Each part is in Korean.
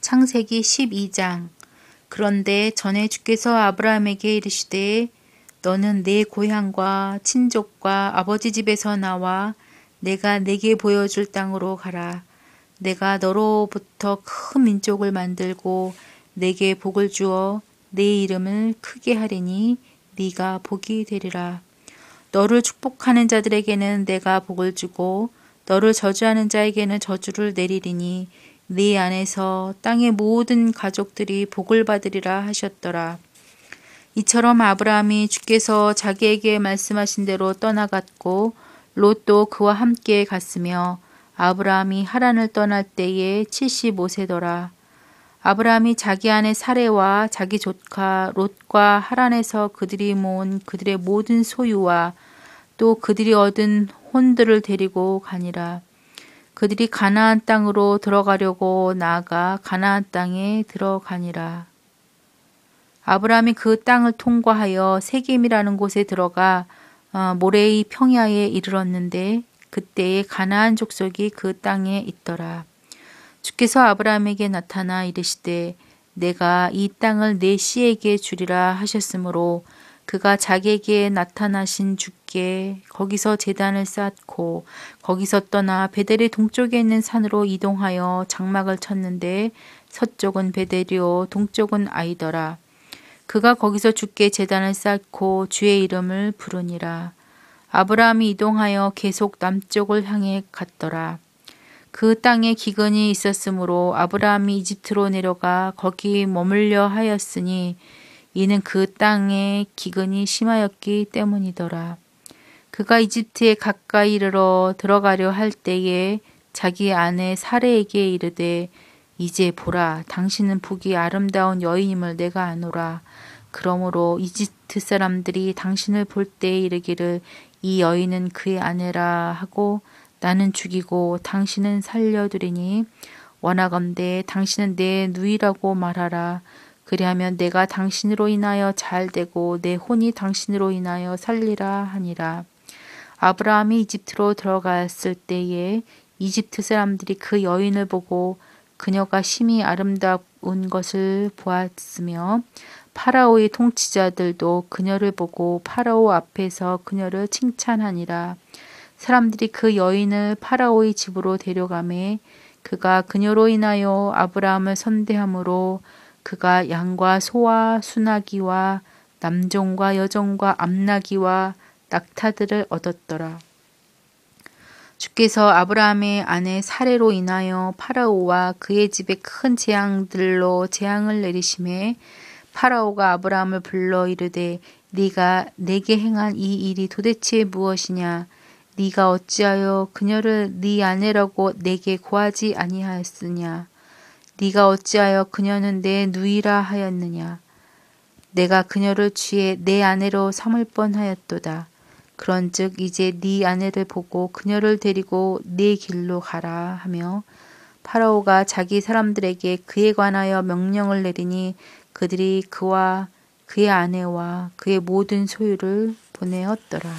창세기 12장. 그런데 전에 주께서 아브라함에게 이르시되 너는 내 고향과 친족과 아버지 집에서 나와 내가 내게 보여줄 땅으로 가라. 내가 너로부터 큰 민족을 만들고 내게 복을 주어 내 이름을 크게 하리니 네가 복이 되리라. 너를 축복하는 자들에게는 내가 복을 주고 너를 저주하는 자에게는 저주를 내리리니 네 안에서 땅의 모든 가족들이 복을 받으리라 하셨더라. 이처럼 아브라함이 주께서 자기에게 말씀하신 대로 떠나갔고 롯도 그와 함께 갔으며 아브라함이 하란을 떠날 때에 75세더라. 아브라함이 자기 아내 사레와 자기 조카 롯과 하란에서 그들이 모은 그들의 모든 소유와 또 그들이 얻은 혼들을 데리고 가니라. 그들이 가나안 땅으로 들어가려고 나아가 가나안 땅에 들어가니라. 아브라함이 그 땅을 통과하여 세겜이라는 곳에 들어가 모레의 평야에 이르렀는데 그때에 가나안 족속이 그 땅에 있더라. 주께서 아브라함에게 나타나 이르시되 내가 이 땅을 내 씨에게 주리라 하셨으므로 그가 자기에게 나타나신 주께 거기서 제단을 쌓고 거기서 떠나 베델의 동쪽에 있는 산으로 이동하여 장막을 쳤는데 서쪽은 베델이요 동쪽은 아이더라. 그가 거기서 주께 제단을 쌓고 주의 이름을 부르니라. 아브라함이 이동하여 계속 남쪽을 향해 갔더라. 그 땅에 기근이 있었으므로 아브라함이 이집트로 내려가 거기 머물려 하였으니 이는 그 땅에 기근이 심하였기 때문이더라. 그가 이집트에 가까이 이르러 들어가려 할 때에 자기 아내 사레에게 이르되 이제 보라 당신은 보기 아름다운 여인임을 내가 아노라. 그러므로 이집트 사람들이 당신을 볼 때에 이르기를 이 여인은 그의 아내라 하고 나는 죽이고 당신은 살려두리니 원하건대 당신은 내 누이라고 말하라. 그리하면 내가 당신으로 인하여 잘되고 내 혼이 당신으로 인하여 살리라 하니라. 아브라함이 이집트로 들어갔을 때에 이집트 사람들이 그 여인을 보고 그녀가 심히 아름다운 것을 보았으며 파라오의 통치자들도 그녀를 보고 파라오 앞에서 그녀를 칭찬하니라. 사람들이 그 여인을 파라오의 집으로 데려가매 그가 그녀로 인하여 아브라함을 선대함으로 그가 양과 소와 수나기와 남종과 여종과 암나기와 낙타들을 얻었더라. 주께서 아브라함의 아내 사레로 인하여 파라오와 그의 집에 큰 재앙들로 재앙을 내리심에 파라오가 아브라함을 불러 이르되 네가 내게 행한 이 일이 도대체 무엇이냐? 네가 어찌하여 그녀를 네 아내라고 내게 고하지 아니하였으냐? 네가 어찌하여 그녀는 내 누이라 하였느냐? 내가 그녀를 취해 내 아내로 삼을 뻔하였도다. 그런즉 이제 네 아내를 보고 그녀를 데리고 네 길로 가라 하며 파라오가 자기 사람들에게 그에 관하여 명령을 내리니 그들이 그와 그의 아내와 그의 모든 소유를 보내었더라.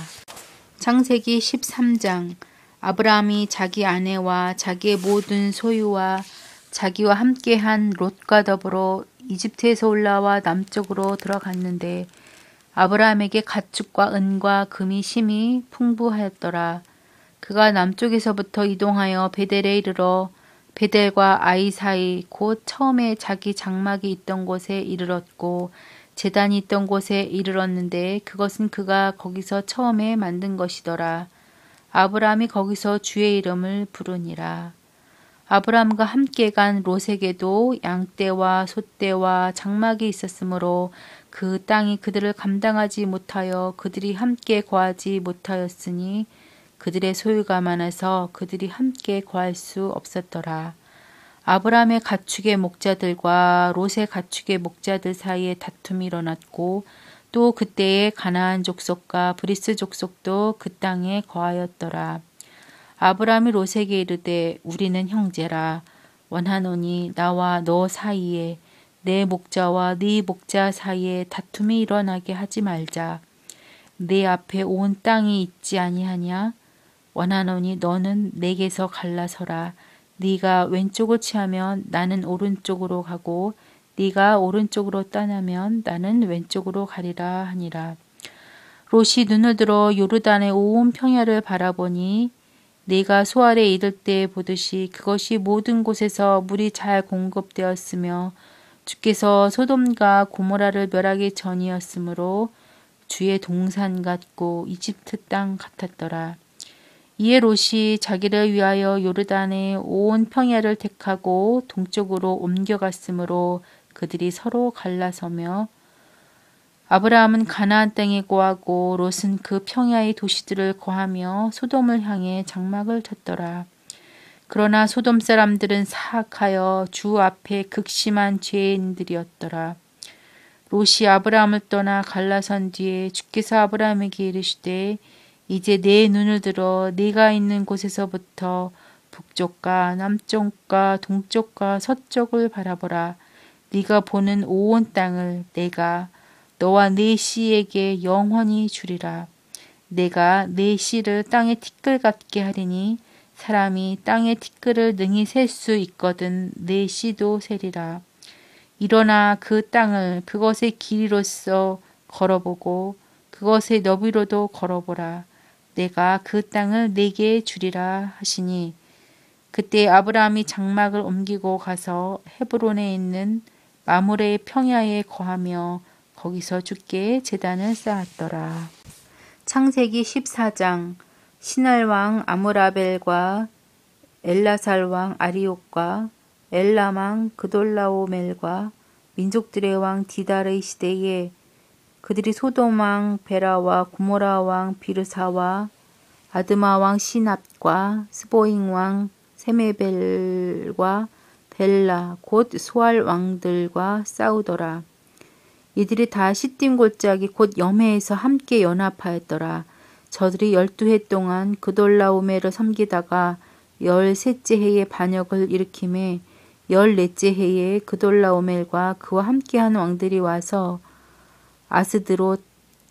창세기 13장. 아브라함이 자기 아내와 자기의 모든 소유와 자기와 함께한 롯과 더불어 이집트에서 올라와 남쪽으로 들어갔는데 아브라함에게 가축과 은과 금이 심히 풍부하였더라. 그가 남쪽에서부터 이동하여 베델에 이르러 베델과 아이 사이 곧 처음에 자기 장막이 있던 곳에 이르렀고 제단이 있던 곳에 이르렀는데 그것은 그가 거기서 처음에 만든 것이더라. 아브라함이 거기서 주의 이름을 부르니라. 아브라함과 함께 간 롯에게도 양떼와 소떼와 장막이 있었으므로 그 땅이 그들을 감당하지 못하여 그들이 함께 거하지 못하였으니 그들의 소유가 많아서 그들이 함께 거할 수 없었더라. 아브라함의 가축의 목자들과 롯의 가축의 목자들 사이에 다툼이 일어났고 또 그때에 가나안 족속과 브리스 족속도 그 땅에 거하였더라. 아브라함이 롯에게 이르되 우리는 형제라. 원하노니 나와 너 사이에 내 목자와 네 목자 사이에 다툼이 일어나게 하지 말자. 내 앞에 온 땅이 있지 아니하냐? 원하노니 너는 내게서 갈라서라. 네가 왼쪽을 취하면 나는 오른쪽으로 가고 네가 오른쪽으로 떠나면 나는 왼쪽으로 가리라 하니라. 롯이 눈을 들어 요르단의 온 평야를 바라보니 네가 소알에 이를 때 보듯이 그것이 모든 곳에서 물이 잘 공급되었으며 주께서 소돔과 고모라를 멸하기 전이었으므로 주의 동산 같고 이집트 땅 같았더라. 이에 롯이 자기를 위하여 요르단의 온 평야를 택하고 동쪽으로 옮겨갔으므로 그들이 서로 갈라서며 아브라함은 가나안 땅에 거하고 롯은 그 평야의 도시들을 거하며 소돔을 향해 장막을 쳤더라. 그러나 소돔 사람들은 사악하여 주 앞에 극심한 죄인들이었더라. 롯이 아브라함을 떠나 갈라선 뒤에 주께서 아브라함에게 이르시되 이제 내 눈을 들어 네가 있는 곳에서부터 북쪽과 남쪽과 동쪽과 서쪽을 바라보라. 네가 보는 온 땅을 내가 너와 네 씨에게 영원히 주리라. 내가 네 씨를 땅의 티끌 같게 하리니 사람이 땅의 티끌을 능히 셀 수 있거든 네 씨도 세리라. 일어나 그 땅을 그것의 길이로서 걸어보고 그것의 너비로도 걸어보라. 내가 그 땅을 네게 주리라 하시니 그때 아브라함이 장막을 옮기고 가서 헤브론에 있는 마므레의 평야에 거하며 거기서 주께 제단을 쌓았더라. 창세기 14장. 신할 왕 아므라벨과 엘라살 왕 아리옥과 엘람 왕 그돌라오멜과 민족들의 왕 디달의 시대에 그들이 소돔 왕 베라와 고모라 왕 비르사와 아드마 왕 시납과 스보잉 왕 세메벨과 벨라 곧 소알 왕들과 싸우더라. 이들이 다 시딤 골짜기 곧 염해에서 함께 연합하였더라. 저들이 12해 동안 그돌라오멜을 섬기다가 13째 해에 반역을 일으키매 14째 해에 그돌라오멜과 그와 함께한 왕들이 와서 아스드롯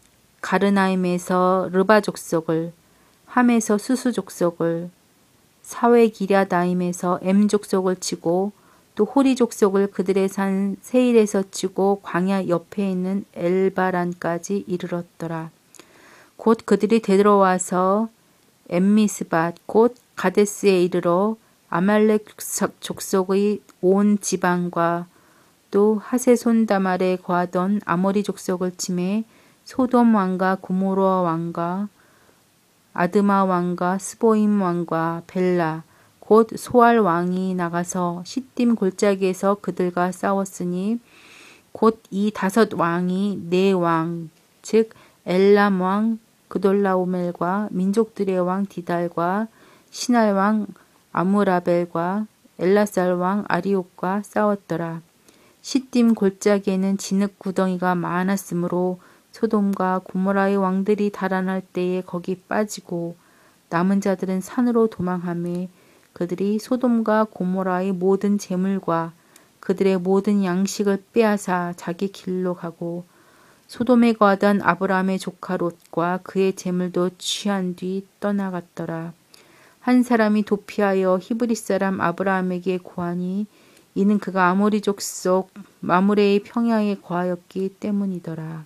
가르나임에서 르바 족속을, 함에서 수수 족속을, 사웨 기랴다임에서 엠 족속을 치고 또 호리 족속을 그들의 산 세일에서 치고 광야 옆에 있는 엘바란까지 이르렀더라. 곧 그들이 되돌아와서 엠미스밭 곧 가데스에 이르러 아말렉 족속의 온 지방과 또 하세손다말에 거하던 아모리 족속을 치매 소돔 왕과 고모라 왕과 아드마 왕과 스보임 왕과 벨라 곧 소알 왕이 나가서 시딤 골짜기에서 그들과 싸웠으니 곧 이 5 왕이 네 왕 즉 엘람 왕 그돌라오멜과 민족들의 왕 디달과 신할 왕 아므라벨과 엘라살 왕 아리옥과 싸웠더라. 시딤 골짜기에는 진흙 구덩이가 많았으므로 소돔과 고모라의 왕들이 달아날 때에 거기 빠지고 남은 자들은 산으로 도망하며 그들이 소돔과 고모라의 모든 재물과 그들의 모든 양식을 빼앗아 자기 길로 가고 소돔에 거하던 아브라함의 조카 롯과 그의 재물도 취한 뒤 떠나갔더라. 한 사람이 도피하여 히브리 사람 아브라함에게 고하니 이는 그가 아모리 족속 마므레의 평야에 거하였기 때문이더라.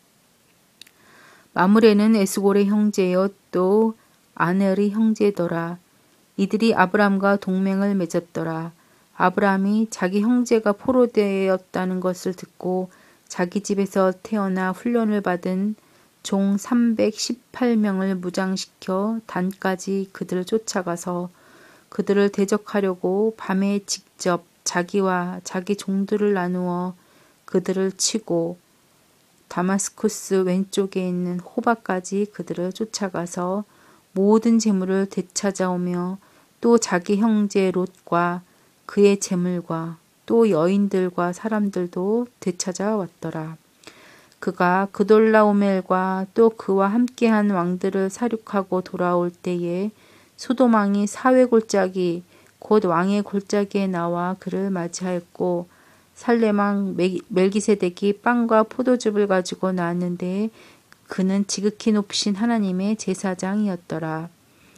마므레는 에스골의 형제요 또 아넬의 형제더라. 이들이 아브람과 동맹을 맺었더라. 아브람이 자기 형제가 포로되었다는 것을 듣고 자기 집에서 태어나 훈련을 받은 종 318명을 무장시켜 단까지 그들을 쫓아가서 그들을 대적하려고 밤에 직접 자기와 자기 종들을 나누어 그들을 치고 다마스쿠스 왼쪽에 있는 호바까지 그들을 쫓아가서 모든 재물을 되찾아오며 또 자기 형제 롯과 그의 재물과 또 여인들과 사람들도 되찾아왔더라. 그가 그돌라오멜과 또 그와 함께한 왕들을 사륙하고 돌아올 때에 소돔 왕이 사회 골짜기 곧 왕의 골짜기에 나와 그를 맞이하였고 살렘 왕 멜기세덱이 빵과 포도즙을 가지고 나왔는데 그는 지극히 높으신 하나님의 제사장이었더라.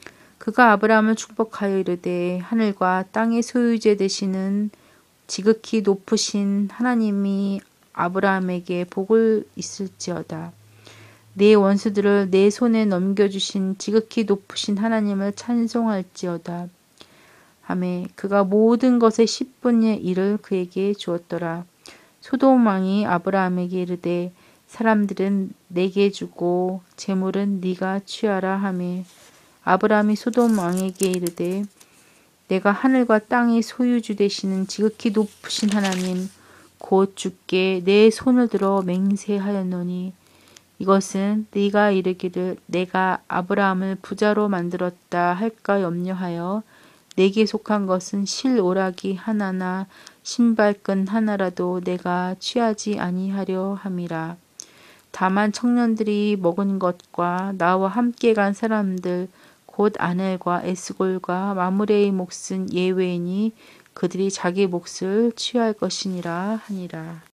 그가 아브라함을 축복하여 이르되 하늘과 땅의 소유자 되시는 지극히 높으신 하나님이 아브라함에게 복을 있을지어다. 내 원수들을 내 손에 넘겨주신 지극히 높으신 하나님을 찬송할지어다. 하매 그가 모든 것의 10분의 1을 그에게 주었더라. 소돔 왕이 아브라함에게 이르되 사람들은 내게 주고 재물은 네가 취하라 하매 아브라함이 소돔 왕에게 이르되 내가 하늘과 땅의 소유주 되시는 지극히 높으신 하나님 곧 주께 내 손을 들어 맹세하였노니 이것은 네가 이르기를 내가 아브라함을 부자로 만들었다 할까 염려하여 내게 속한 것은 실 오라기 하나나 신발끈 하나라도 내가 취하지 아니하려 함이라. 다만 청년들이 먹은 것과 나와 함께 간 사람들 곧 아넬과 에스골과 마므레의 몫은 예외이니 그들이 자기 몫을 취할 것이니라 하니라.